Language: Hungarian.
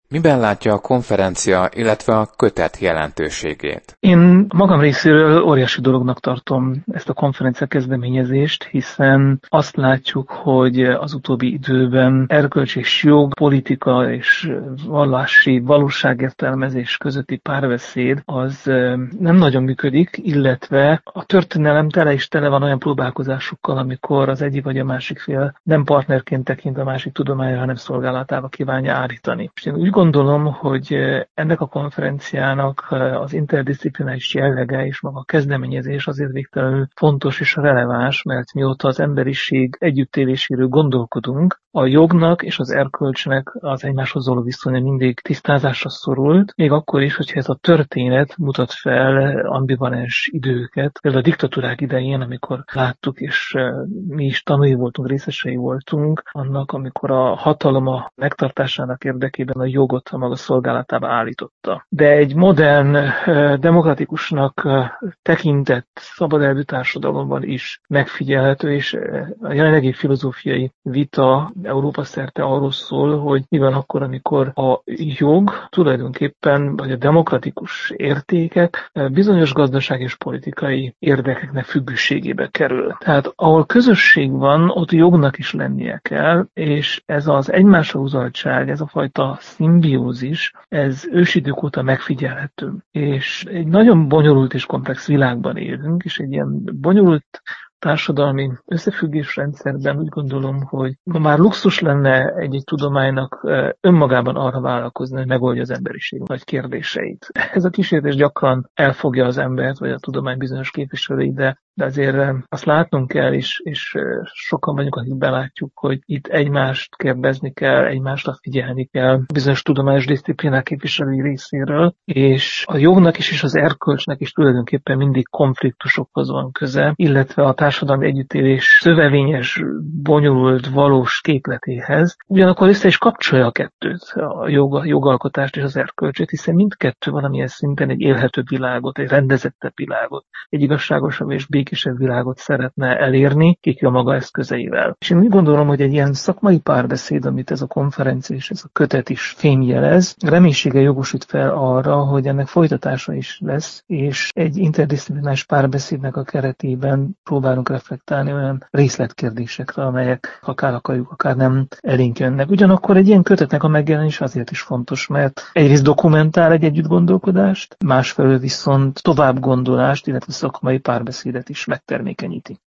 Miben látja a konferencia, illetve a kötet jelentőségét? Én magam részéről óriási dolognak tartom ezt a konferencia kezdeményezést, hiszen azt látjuk, hogy az utóbbi időben erkölcs és jog, politika és vallási valóságértelmezés közötti párbeszéd az nem nagyon működik, illetve a történelem tele is tele van olyan próbálkozásokkal, amikor az egyik vagy a másik fél nem partnerként tekint a másik tudományra, hanem szolgálatába kívánja állítani. És én úgy gondolom, hogy ennek a konferenciának az interdisziplináris jellege és maga a kezdeményezés azért végtelenül fontos és releváns, mert mióta az emberiség együttéléséről gondolkodunk, a jognak és az erkölcsnek az egymáshoz való viszonya mindig tisztázásra szorult, még akkor is, hogyha ez a történet mutat fel ambivalens időket. Például a diktatúrák idején, amikor láttuk, és mi is tanúi voltunk, részesei voltunk annak, amikor a hatalom a megtartásának érdekében a jogot a maga szolgálatába állította. De egy modern, demokratikusnak tekintett szabad elvű társadalomban is megfigyelhető, és a jelenlegi filozófiai vita Európa szerte arról szól, hogy mi van akkor, amikor a jog tulajdonképpen, vagy a demokratikus értékek bizonyos gazdasági és politikai érdekeknek függőségébe kerül. Tehát ahol közösség van, ott jognak is lennie kell, és ez az egymásra húzaltság, ez a fajta szimbiózis, ez ősidők óta megfigyelhető. És egy nagyon bonyolult és komplex világban élünk, és egy ilyen bonyolult társadalmi összefüggésrendszerben úgy gondolom, hogy ma már luxus lenne egy tudománynak önmagában arra vállalkozni, hogy megoldja az emberiség nagy kérdéseit. Ez a kísértés gyakran elfogja az embert, vagy a tudomány bizonyos képviselőit, de azért azt látnunk kell, és sokan vagyunk, akik belátjuk, hogy itt egymást kérdezni kell, egymásra figyelni kell bizonyos tudományos disziplinák képviselői részéről, és a jognak is, és az erkölcsnek is tulajdonképpen mindig konfliktusokhoz van köze, illetve a társadalmi együttélés szövevényes, bonyolult, valós képletéhez. Ugyanakkor össze is kapcsolja a kettőt, a jogalkotást és az erkölcsöt, hiszen mindkettő valamilyen szinten egy élhető világot, egy rendezettebb világot, egy igazságosabb és békésebb világot szeretne elérni, kiki a maga eszközeivel. És én úgy gondolom, hogy egy ilyen szakmai párbeszéd, amit ez a konferencia és ez a kötet is fémjelez, reménységgel jogosít fel arra, hogy ennek folytatása is lesz, és egy interdisziplináris párbeszédnek a keretében próbálunk reflektálni olyan részletkérdésekre, amelyek akár akarjuk, akár nem elénk jönnek. Ugyanakkor egy ilyen kötetnek a megjelenés azért is fontos, mert egyrészt dokumentál egy együttgondolkodást, másfelől viszont továbbgondolást, illetve szakmai párbeszédet is megtermékenyíti.